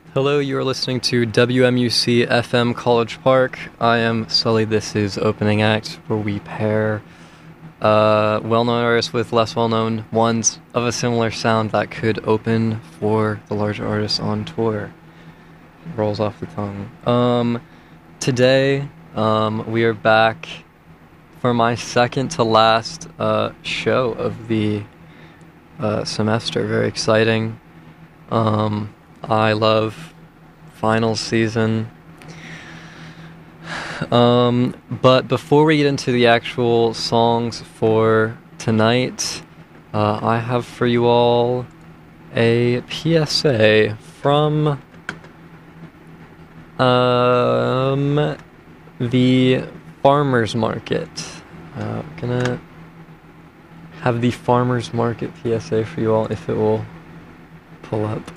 Hello, you are listening to WMUC FM College Park. I am Sully. This is Opening Act, where we pair well-known artists with less well-known ones of a similar sound that could open for the larger artists on tour. Rolls off the tongue. Today, we are back for my second to last show of the semester. Very exciting. I love finals season. But before we get into the actual songs for tonight, I have for you all a PSA from the farmers market. Gonna have the farmers market PSA for you all if it will pull up.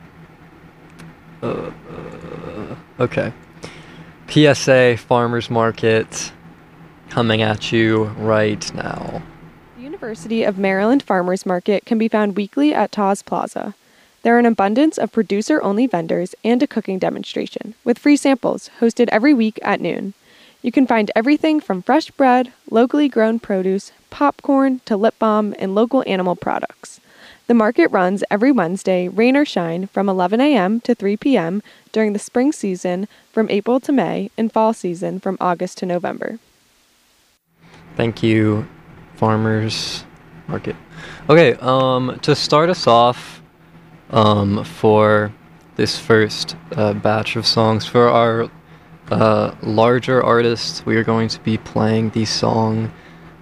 Okay. PSA Farmers Market coming at you right now. The University of Maryland Farmers Market can be found weekly at Taz Plaza. There are an abundance of producer-only vendors and a cooking demonstration, with free samples hosted every week at noon. You can find everything from fresh bread, locally grown produce, popcorn, to lip balm, and local animal products. The market runs every Wednesday, rain or shine, from 11 a.m. to 3 p.m. during the spring season from April to May and fall season from August to November. Thank you, Farmers Market. Okay, to start us off for this first batch of songs, for our larger artists, we are going to be playing the song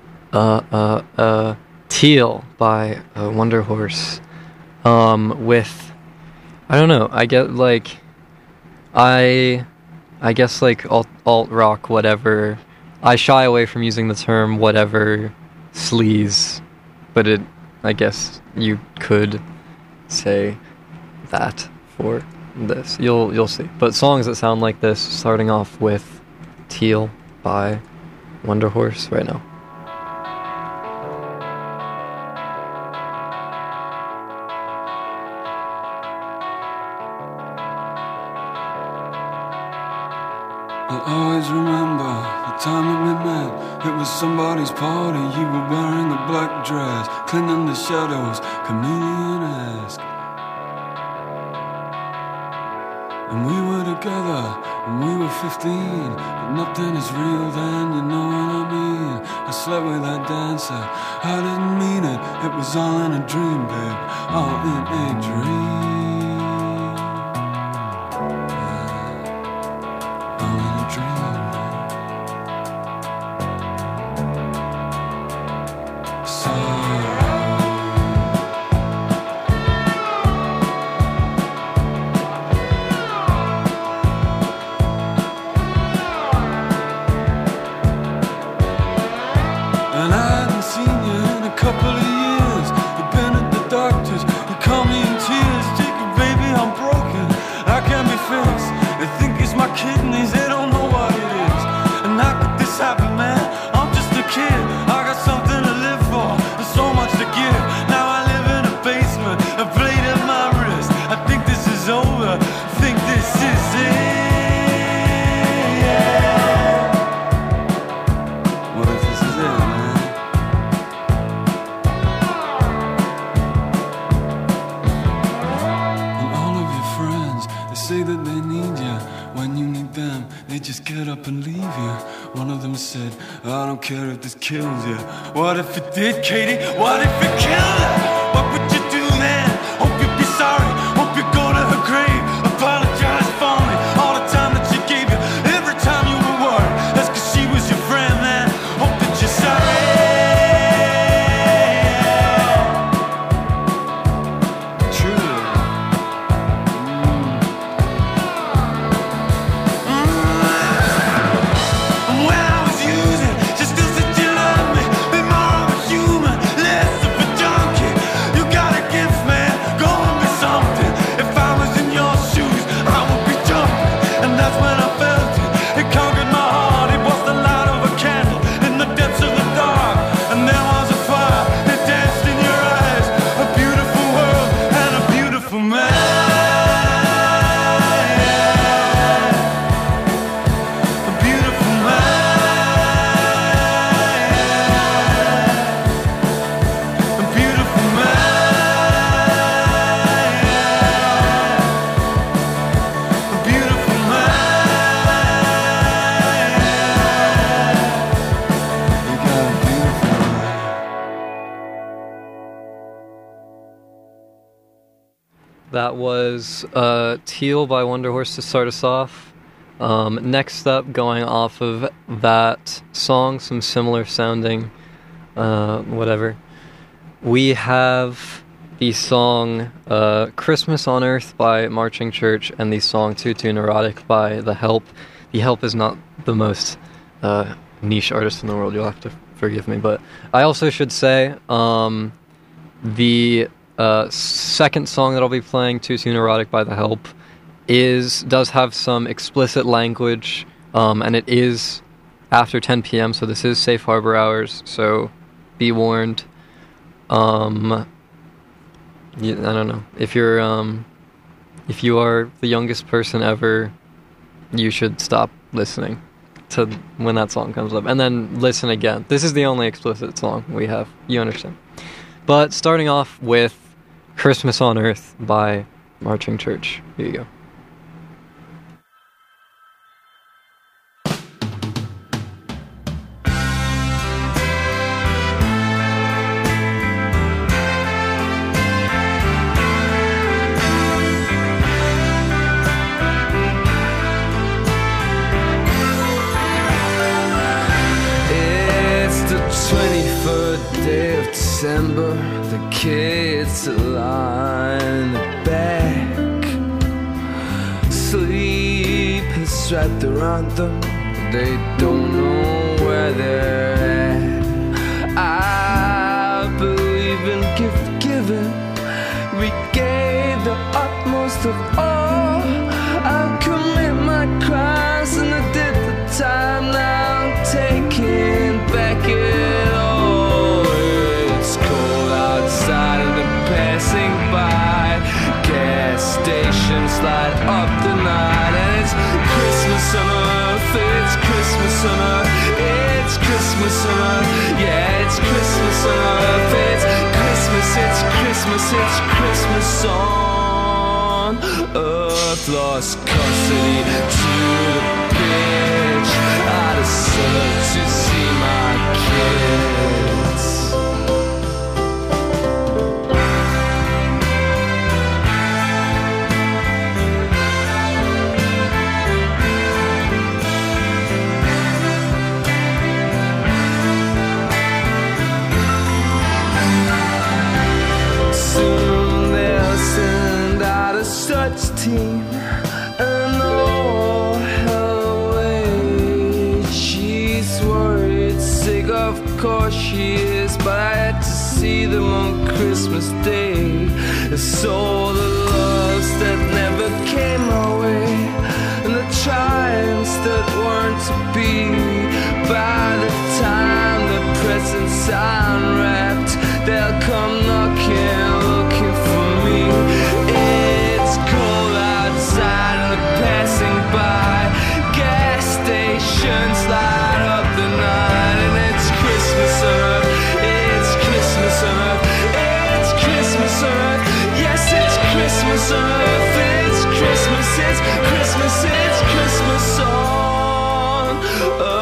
Teal by Wonder Horse, with, I don't know, I guess like alt rock, whatever. I shy away from using the term whatever sleaze, but I guess you could say that for this. You'll see. But songs that sound like this, starting off with Teal by Wonder Horse right now. I'll always remember the time that we met. It was somebody's party. You were wearing a black dress, cleaning the shadows, chameleon-esque. And we were together when we were 15, but nothing is real then, you know what I mean. I slept with that dancer, I didn't mean it. It was all in a dream, babe, all in a dream. Kills you. What if it did, Katie? What if it killed her? What would you do then? Hope you'd be sorry. Hope you go to her grave. Apologize for me. All the time that she gave you. Every time you were worried. That's cause she was your friend then. Hope that you're sorry. True. When I was using, just as a love me, be more of a human, less of a junkie. You gotta That was Teal by Wonder Horse to start us off. Next up, going off of that song, some similar sounding, whatever, we have the song Christmas on Earth by Marching Church and the song Too Neurotic by The Help. The Help is not the most niche artist in the world, you'll have to forgive me, but I also should say the second song that I'll be playing, Too Neurotic by The Help, does have some explicit language, and it is after 10 p.m., so this is safe harbor hours, so be warned. I don't know. If you are the youngest person ever, you should stop listening to when that song comes up, and then listen again. This is the only explicit song we have. You understand. But starting off with Christmas on Earth by Marching Church. Here you go. December, the kids lie in the back. Sleep is wrapped around them, they don't know where they're at. I believe in gift giving, we gave the utmost of all. I'll commit my crimes and I did the time, now I'm taking back it all. Outside of the passing by gas stations light up the night, and it's Christmas on Earth, it's Christmas on Earth, it's Christmas on Earth, yeah, it's Christmas on Earth, it's Christmas, it's Christmas, it's Christmas on Earth. Lost custody to the bitch, I deserve to see my kids. Such team and all her way. She's worried, sick, of course she is, but I had to see them on Christmas Day. It's all the loves that never came my way, and the triumphs that weren't to be. By the time the presents are unwrapped, they'll come knocking, looking for me. Outside and the passing by gas stations light up the night, and it's Christmas on Earth, it's Christmas on Earth, it's Christmas on Earth, yes, it's Christmas on Earth, it's Christmas, it's Christmas, it's Christmas on Earth.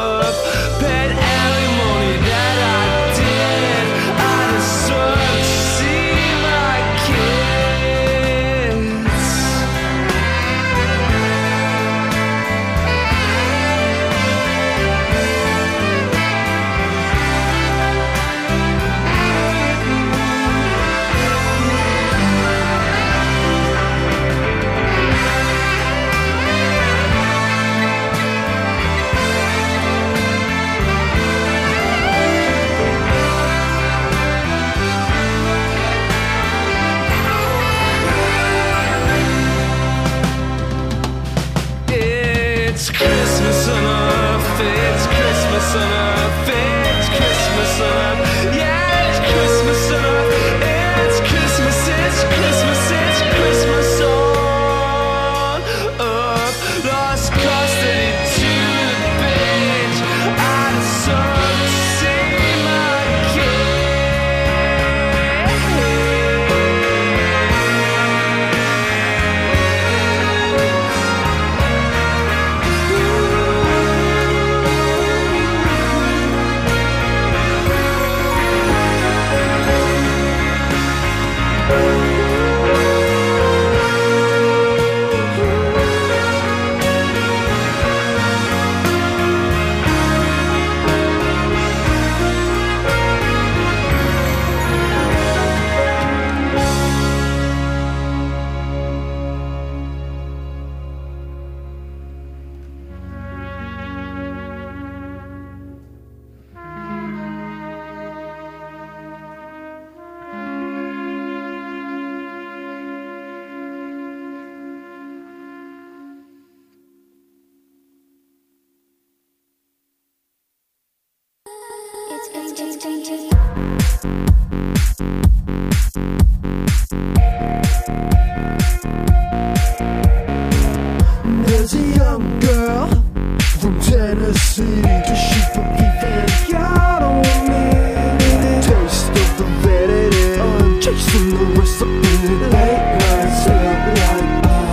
There's a young girl from Tennessee. Does she believe in God or me? Taste of the vanity, I'm chasing the recipe. Late nights look like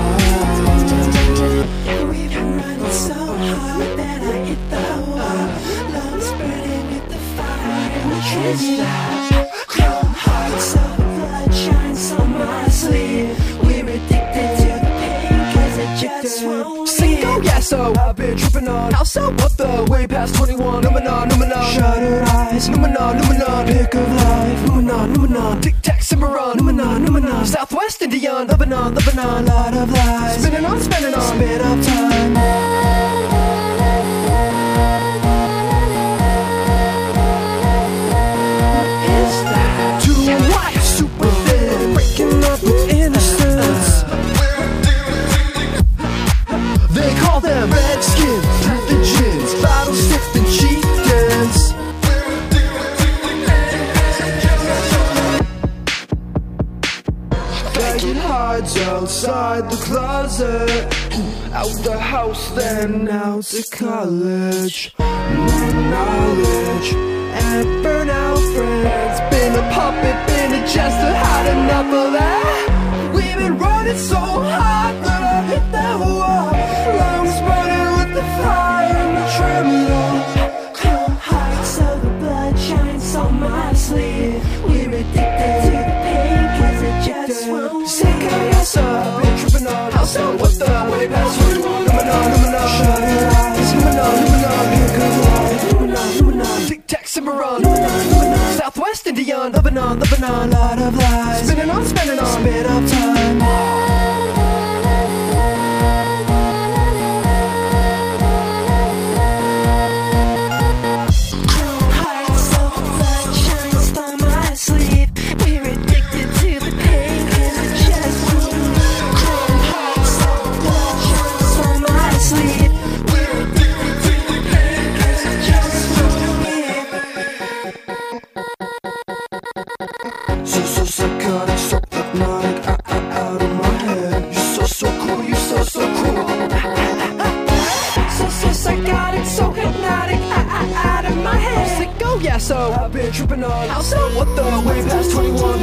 we've been running so hard that I hit the wall. Love's burning with the fire and the kiss that chrome hearts of the blood shines on my sleeve. We're addicted to the pain 'cause it just won't sing. Oh yeah, so I've been tripping on. How so? What the? Way past 21. Numenon, numenon. Shuttered eyes. Numenon, numenon. Pick of life. Numenon, numenon. Tic tac, Cimarron. Numenon, numenon. Southwest Indian. Lebanon, Lebanon. Lot of lies. Spinning on, spinning on. Spit up time. Is that too white? Super thin. Breaking up with innocence. They call them redskins, the gins, bottle sipping chieftains. Begging hearts outside the closet, out the house, then out to college. New knowledge and burnout friends. Been a puppet, been a jester, had enough of that. We've been running so hard that I hit that wall. Lungs burning with the fire and the tremolo. Chrome hearts of the blood shines on my sleeve. We're addicted to the pain 'cause it just won't sink. Yes, I've been tripping on. How so? What the? Way past 21. Numenon, numenon. Shut your eyes. Numenon, numenon. Pick a life. Numenon, numenon. Tic tac, Cimarron. Numenon, numenon. Southwest Indian. Lebanon, Lebanon. Lot of lies. Spinning on, spinning on. Spit up time. So psychotic, so hypnotic, out of my head. You're so cool, you're so cool. So psychotic, so hypnotic, out of my head. Sick, oh yeah, so I've been tripping on. How so? What the? Way past 21.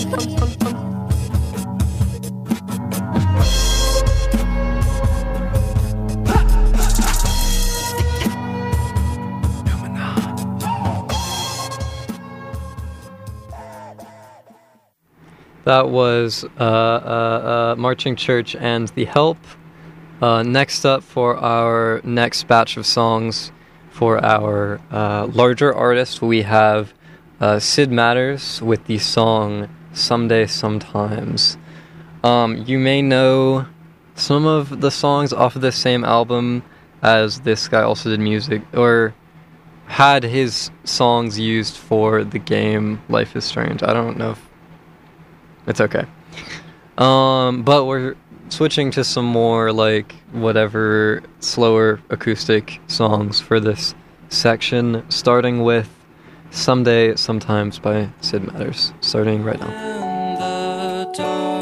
That was Marching Church and The Help. Next up for our next batch of songs for our larger artist, we have Sid Matters with the song Someday Sometimes. You may know some of the songs off of the same album as this guy also did music, or had his songs used for the game Life is Strange. I don't know if it's okay. But we're switching to some more, like, whatever, slower acoustic songs for this section, starting with Someday Sometimes by Sid Matters, starting right now. In the dark.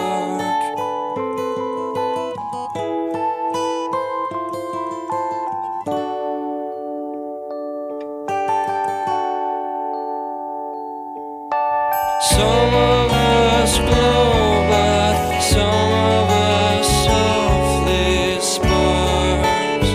Some of us blow, but some of us softly sparks.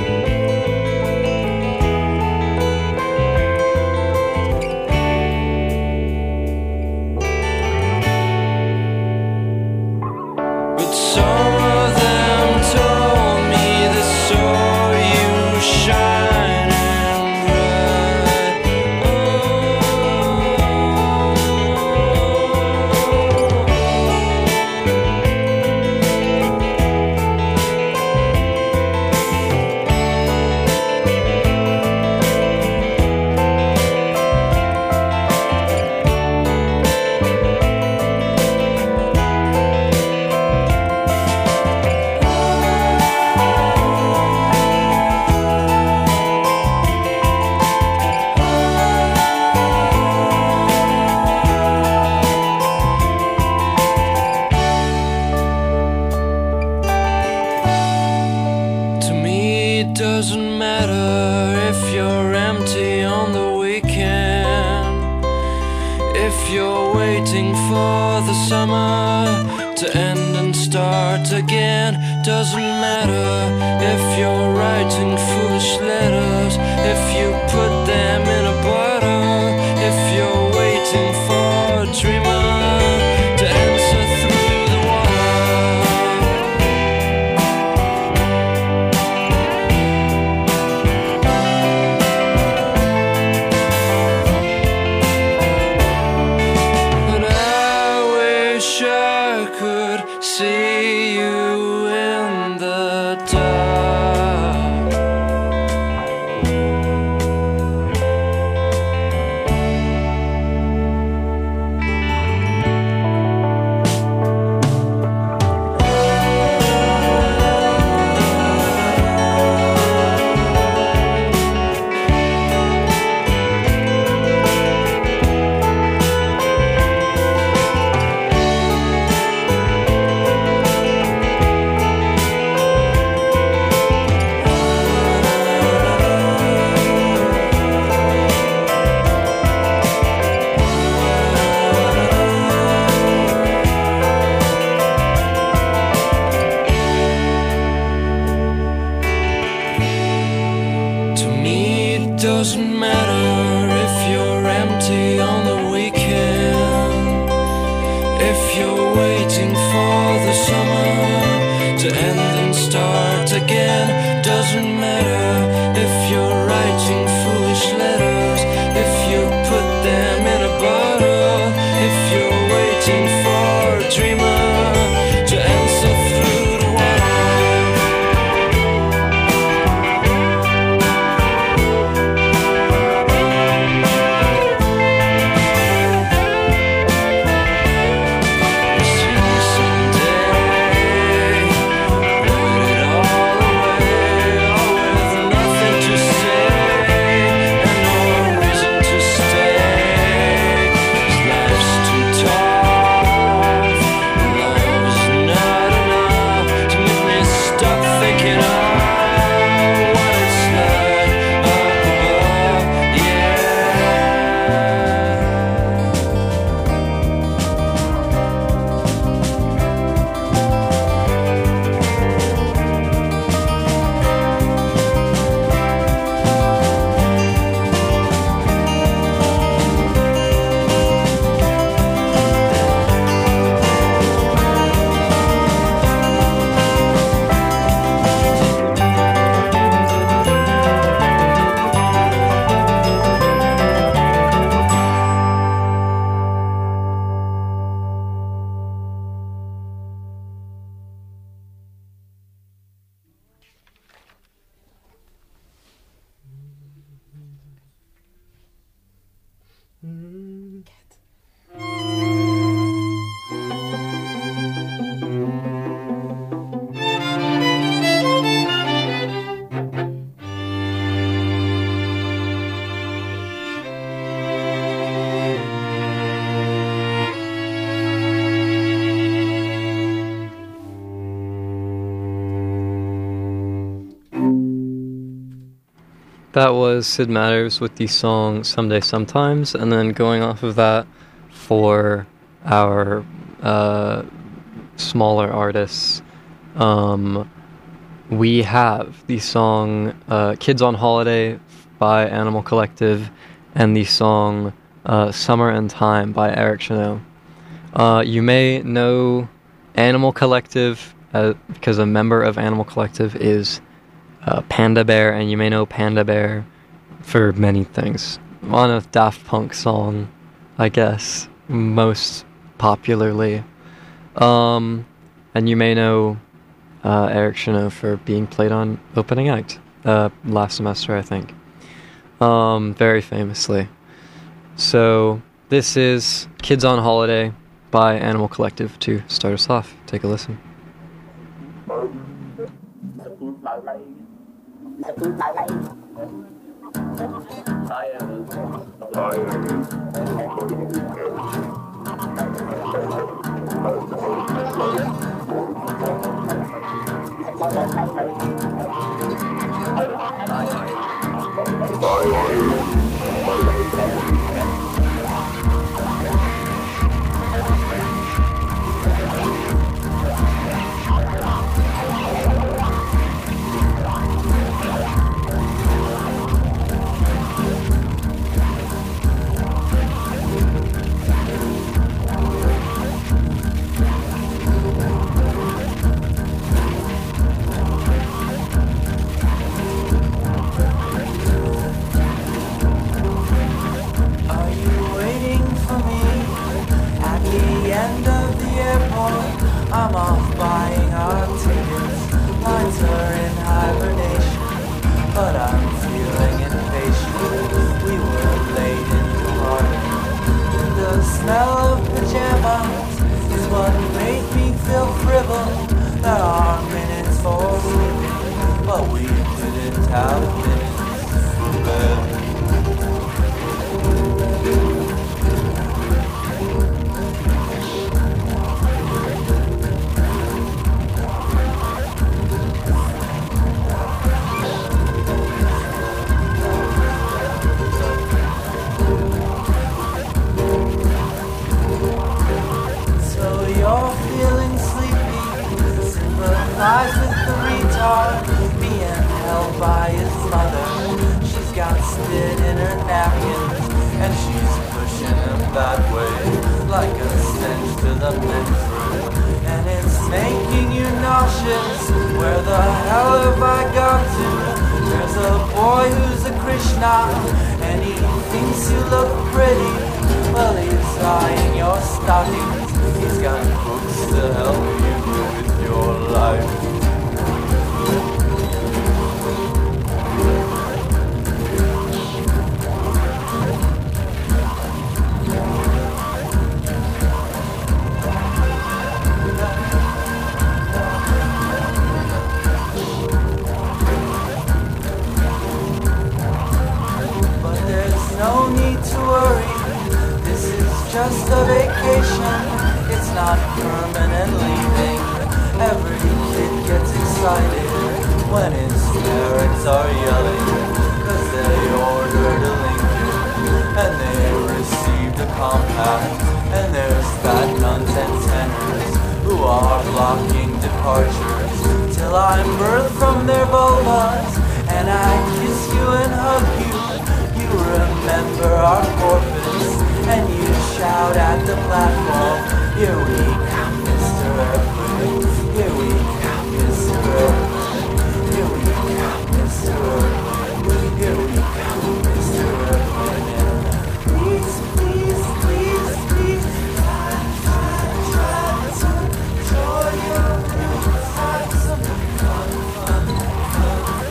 waiting for the summer to end and start again. Doesn't matter if you're writing foolish letters, if you put them in a bottle, if you're waiting for a dreamer to answer through the wall. But I wish I could see you in the dark. To me, it doesn't matter if you're empty on the weekend, if you're waiting for the summer to end and start again. Doesn't matter if you're writing foolish letters, if you put them in a bottle, if you're waiting for a dreamer to answer through the That was Sid Matters with the song Someday Sometimes, and then going off of that for our smaller artists, we have the song Kids on Holiday by Animal Collective and the song Summer and Time by Eric Chano. You may know Animal Collective because a member of Animal Collective is Panda Bear, and you may know Panda Bear for many things. On a Daft Punk song, I guess, most popularly. And you may know Eric Chano for being played on Opening Act last semester, I think. Very famously. So, this is Kids on Holiday by Animal Collective to start us off. Take a listen. I'm off buying our tickets. Lines are in hibernation, but I'm feeling impatient. We were late in the party. The smell of pajamas is what made me feel frivolous. There are minutes for sleeping, but we didn't have minutes for bed. Sympathize with the retard being held by his mother. She's got spit in her napkins and she's pushing him that way like a stench to the men's room. And it's making you nauseous. Where the hell have I gone to? There's a boy who's a Krishna and he thinks you look pretty. Well, he's eyeing your stockings. He's got books to help you with your life. But there's no need to worry. This is just a vacation. It's not permanent leaving. Every kid gets excited when his parents are yelling, 'cause they ordered a Lincoln and they received a compact. And there's fat nuns and tenors who are blocking departures till I'm birthed from their vulvas and I kiss you and hug you. You remember our corpus and you shout at the platform, "Here we come, Mr. Earthquake. Here we come, Mr. Earthquake. Here we come, Mr. Earthquake. Here we come, Mr. Earthquake." Please, please, please, please, try to enjoy your roots. Have some fun, fun, fun.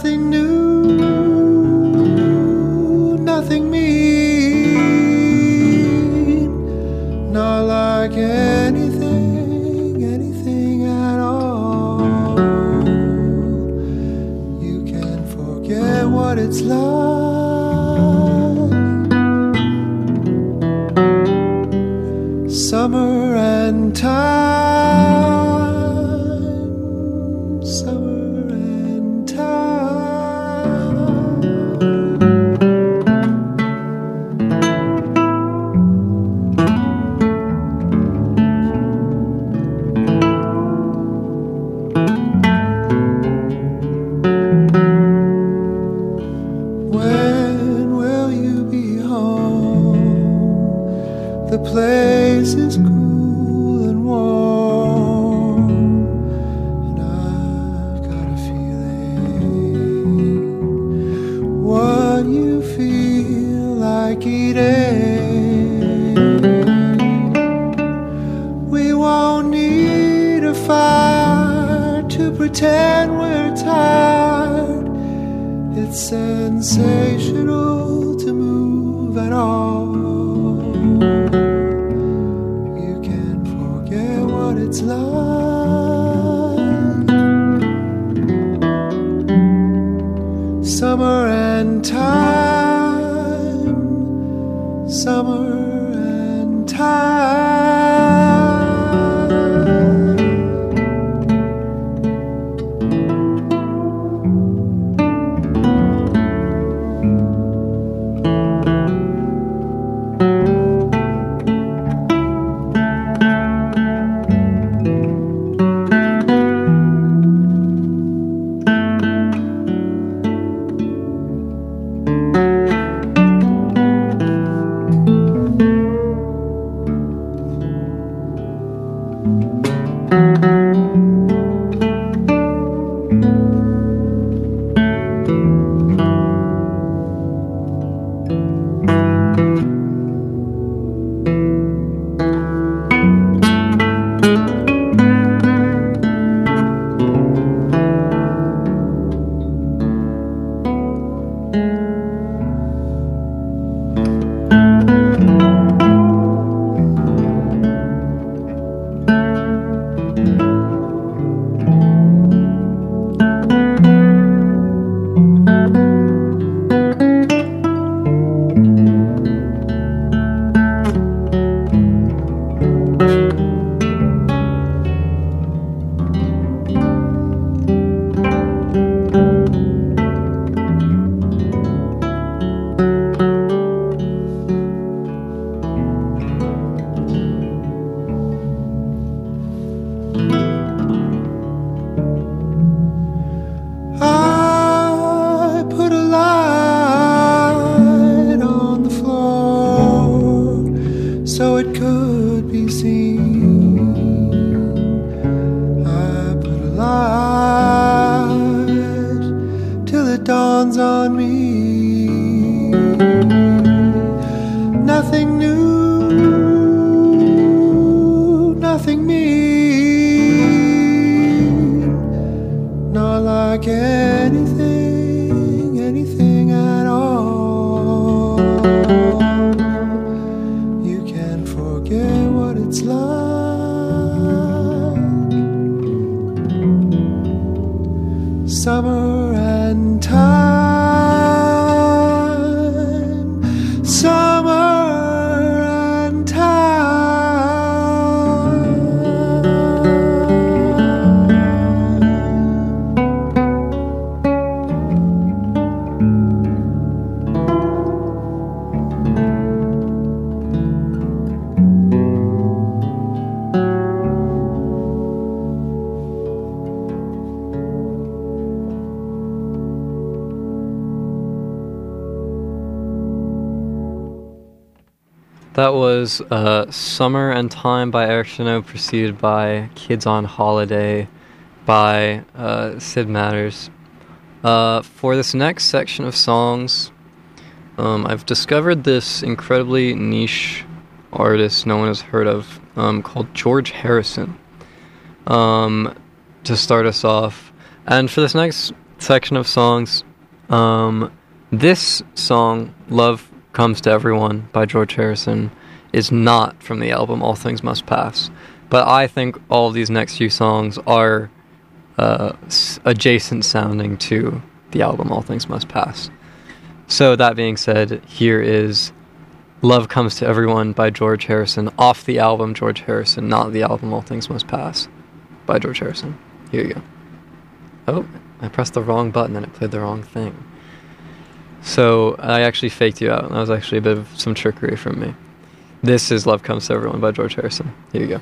Nothing new, nothing mean, not like anything, anything at all. You can forget what it's like. Summer and time, summer and time. When will you be home? The place is cool and warm, and I've got a feeling what you feel like eating. We won't need a fire to pretend we're tired. It's sensational to move at all. You can forget what it's like. Summer and time, summer and time. dawns on me. Nothing new, nothing mean, not like anything, anything at all. You can't forget what it's like. Summer and time, summer and time. That was Summer and Time by Eric Chennault, preceded by Kids on Holiday by Sid Matters. For this next section of songs, I've discovered this incredibly niche artist no one has heard of, called George Harrison, to start us off. And for this next section of songs. This song, Love Comes to Everyone by George Harrison, is not from the album All Things Must Pass. But I think all of these next few songs are adjacent sounding to the album All Things Must Pass. So that being said, here is Love Comes to Everyone by George Harrison, off the album George Harrison, not the album All Things Must Pass by George Harrison. Here you go. Oh, I pressed the wrong button and it played the wrong thing. So I actually faked you out, and that was actually a bit of some trickery from me. This is Love Comes to Everyone by George Harrison. Here you go.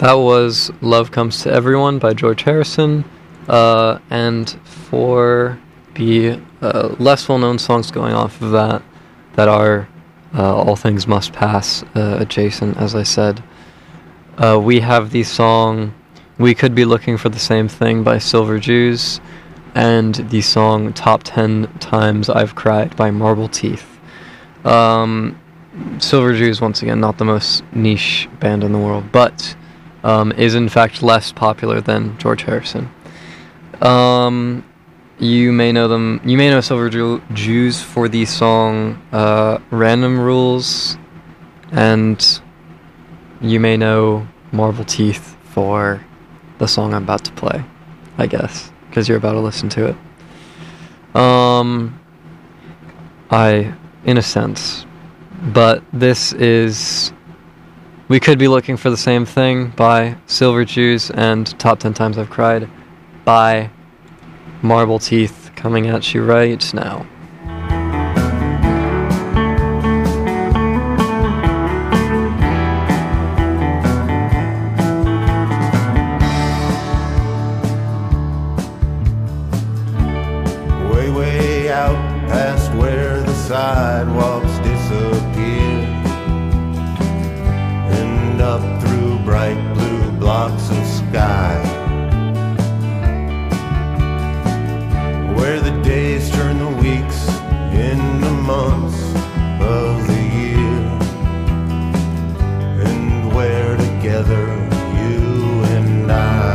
That was Love Comes to Everyone by George Harrison. And for the less well-known songs going off of that are All Things Must Pass adjacent, as I said, we have the song We Could Be Looking for the Same Thing by Silver Jews, and the song Top 10 Times I've Cried by Marble Teeth. Silver Jews, once again, not the most niche band in the world, but is in fact less popular than George Harrison. You may know Silver Jews for the song Random Rules, and you may know Marble Teeth for the song I'm about to play, I guess, because you're about to listen to it. In a sense. But this is We Could Be Looking for the Same Thing by Silver Jews, and Top 10 Times I've Cried by Marble Teeth, coming at you right now. Way, way out past where the sidewalks disappear, and up through bright blue blocks of sky, where the days turn the weeks into months of the year, and where together you and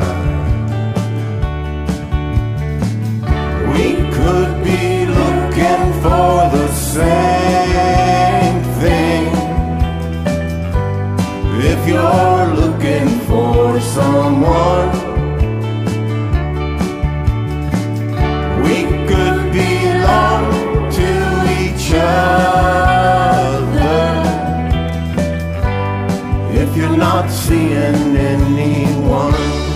we could be looking for the same thing. If you're looking for someone, we could belong to each other. If you're not seeing anyone,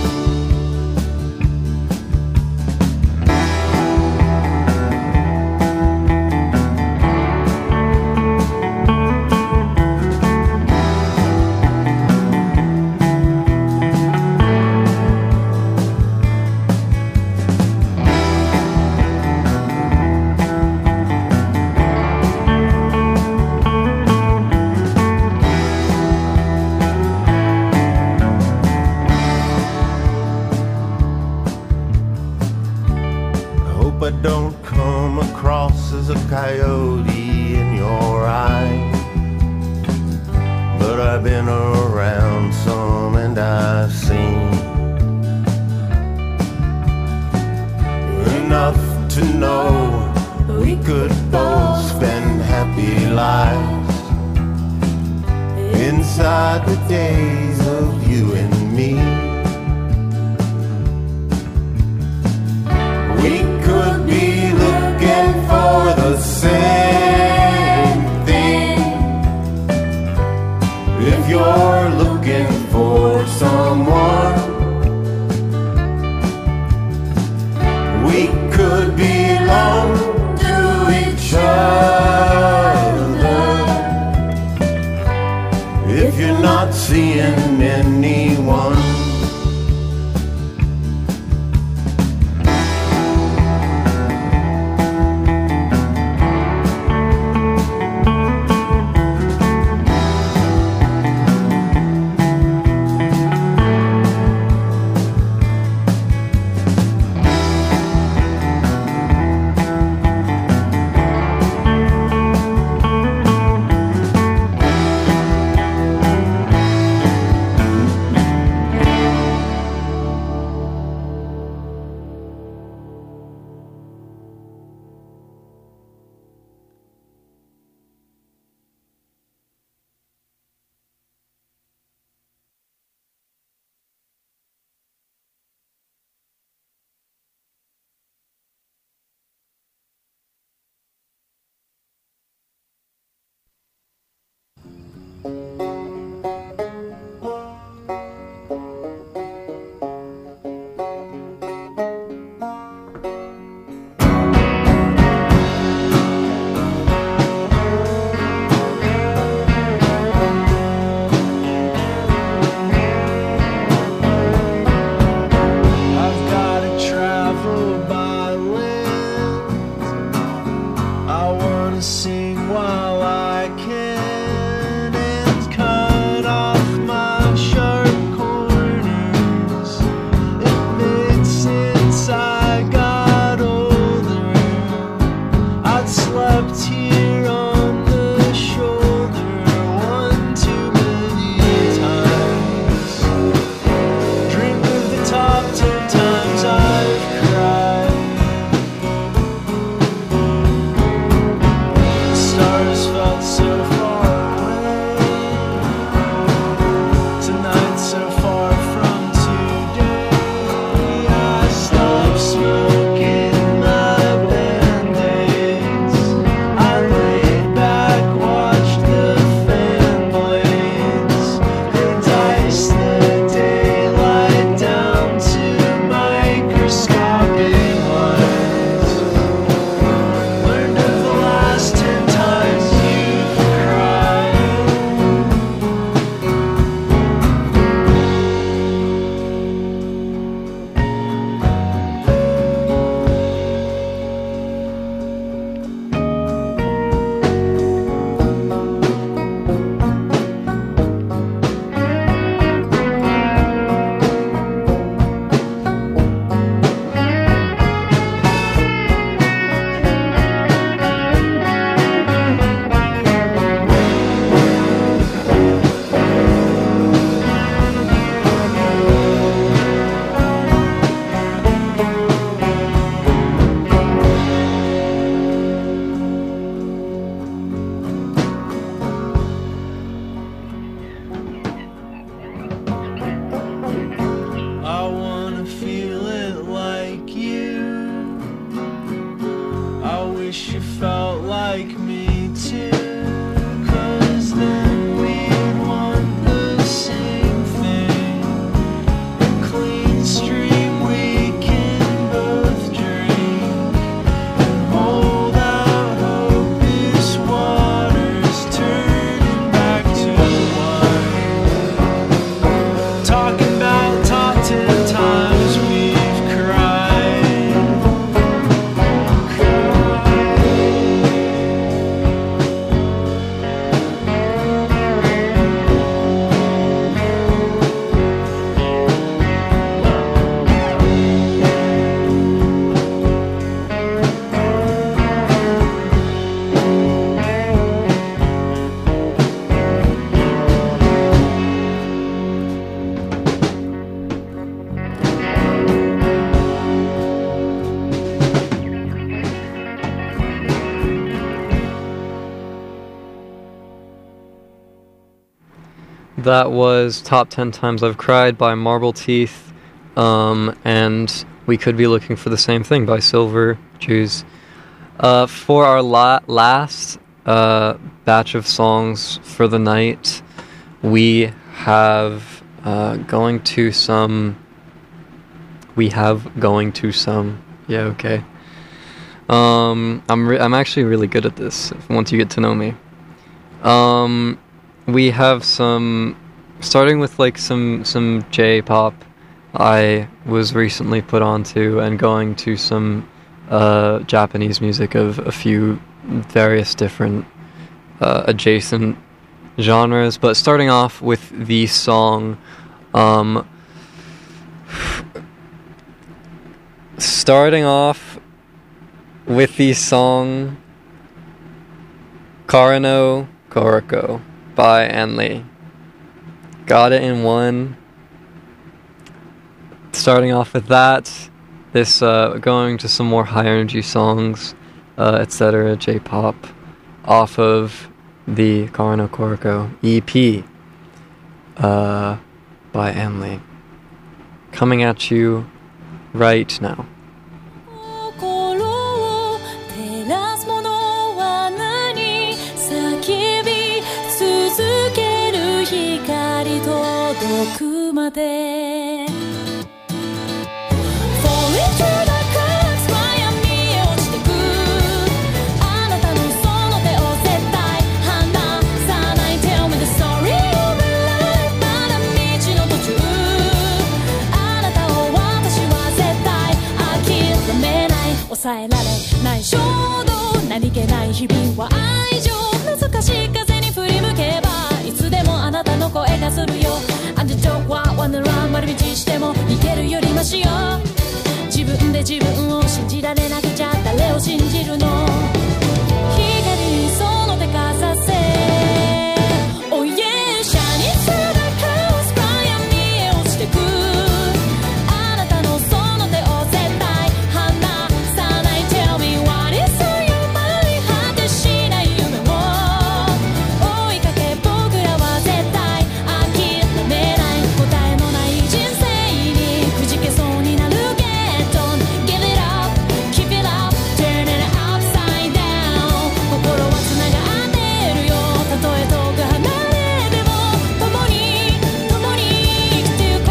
I don't come across as a coyote in your eye, but I've been around some and I've seen enough to know we could both spend happy lives inside the days of you and me. We could be looking for the same thing. If you're looking for someone, we could belong to each other. If you're not seeing anyone, sing while I can and cut off my sharp corners. Admit since I got older, I'd slept here on the shoulder one too many times. Dreamed of the top 10 times I've cried. Stars felt so far away. Tonight so far from today. I stopped smoking my Band-Aids. I laid back, watched the fan blades. They diced the daylight down to microscopic lines. Learned of the last 10 times you've cried. I wanna feel it like you. I wish you felt like me too. 'Cause then we'd want the same thing. A clean stream we can both drink. And hold out hope this water's turning back to wine. Talking about top 10 times we've cried. That was Top 10 Times I've Cried by Marble Teeth, and we could be looking for the same thing by Silver Jews. For our last batch of songs for the night, we have going to some. Yeah, okay. I'm actually really good at this. Once you get to know me. We have some, starting with like some J-pop I was recently put onto, and going to some Japanese music of a few various different adjacent genres, but starting off with the song Karano Koroko by Anli. Got it in one. Starting off with that, this going to some more high energy songs, etc., J-pop, off of the Karano Koroko EP by Anli. Coming at you right now. 届くまで 抑えられない衝動何けない日々は愛情難しい風に振り向けばいつでもあなたの声がするよ Underdog は Wanna run 丸道しても逃げるよりマシよ自分で自分を信じられなくちゃ誰を信じるの光にその手かざせ Oh yeah シャニスなカオス暗闇へ落ちてくあなたのその手を絶対離さない Tell me what is on your mind 果てしない夢を追いかけ僕らは絶対諦めない答えのない人生にくじけそうになる Get on give it up keep it up turn it upside down 心はつながってるよたとえ遠く離れても共に生きてゆこ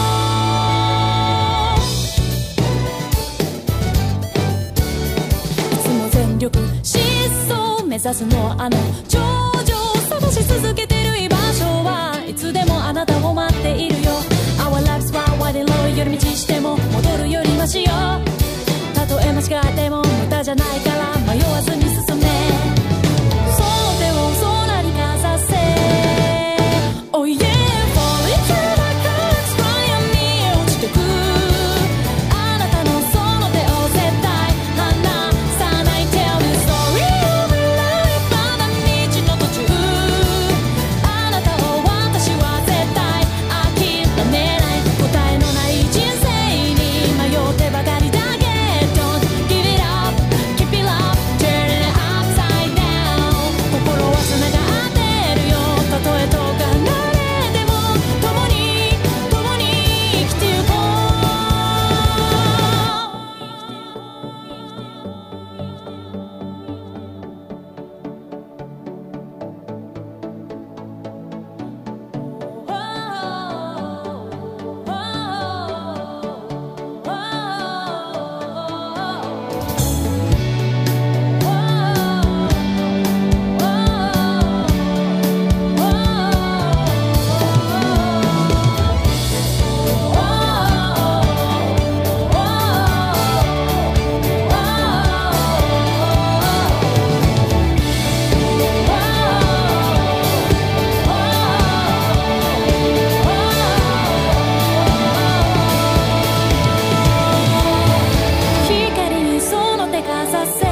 ういつも全力疾走目指すのはあの頂上探し続けてる居場所はいつでもあなたを待っているよ Our lives are wide and low 寄り道しても戻るよりマシよたとえ間違っても無駄じゃないから迷わずに進めその手を空にかざせ Oh yeah fall into the clouds 暗闇へ落ちてくあなたのその手を絶対離さない Tell me story of life まだ道の途中あなたを私は絶対諦めない答えのない人生に迷ってばかりだ Get on give it up keep it up turn it upside down 心はつながってるよたとえ遠く離れても共に生きてゆこう 光にその手かざせ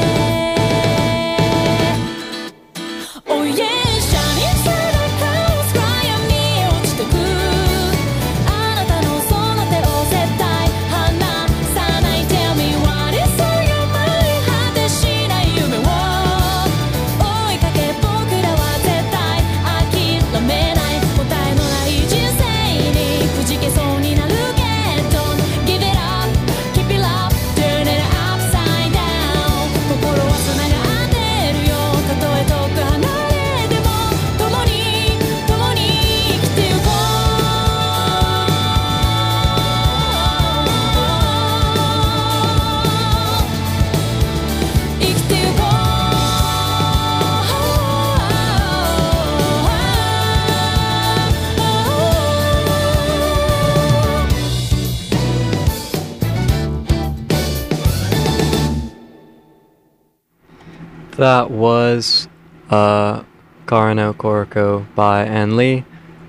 Oh yeah シャニスなカオス暗闇へ落ちてくあなたのその手を絶対離さない Tell me what is on your mind 果てしない夢を追いかけ僕らは絶対諦めない答えのない人生にくじけそうになる Get on give it up keep it up turn it upside down 心はつながってるよたとえ遠く離れても共に生きてゆこう生きてゆこう That was Garano Gorko by Ann Lee.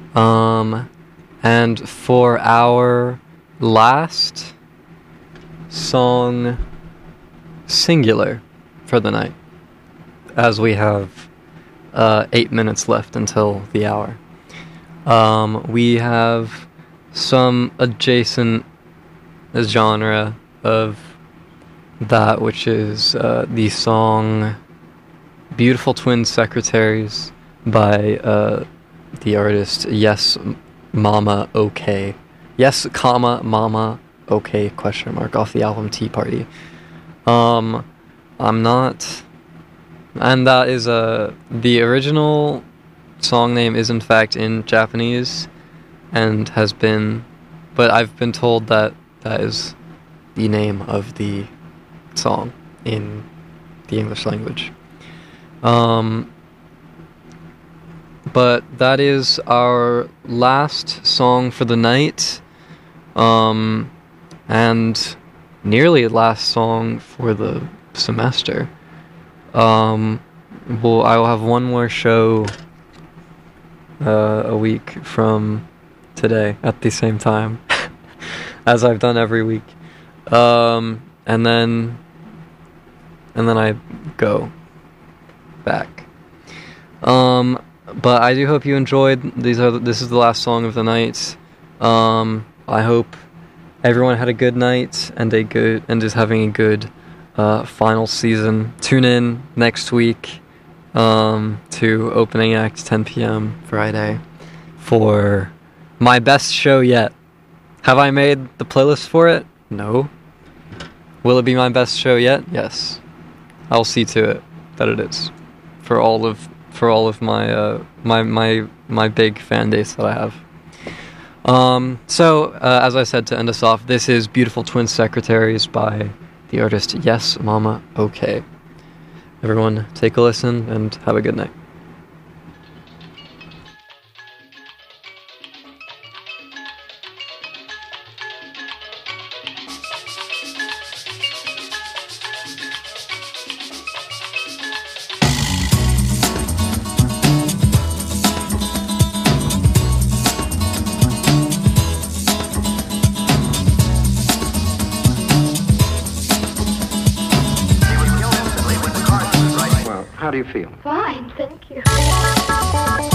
And for our last song, singular, for the night, as we have 8 minutes left until the hour. We have some adjacent genre of that, which is the song Beautiful Twin Secretaries by the artist Yes Mama OK. Yes, comma, Mama OK, question mark, off the album Tea Party. I'm not... And that is the original song name is in fact in Japanese and has been... But I've been told that that is the name of the song in the English language. But that is our last song for the night, and nearly last song for the semester. I will have one more show a week from today at the same time, as I've done every week. And then I go back. But I do hope you enjoyed. This is the last song of the night. I hope everyone had a good night and is having a good final season. Tune in next week to Opening Act 10 p.m. Friday for my best show yet. Have I made the playlist for it? No. Will it be my best show yet? Yes. I'll see to it that it is for all of my my big fan base that I have. So as I said to end us off, this is Beautiful Twin Secretaries by the artist Yes Mama OK. Everyone take a listen and have a good night. How do you feel? Fine, thank you.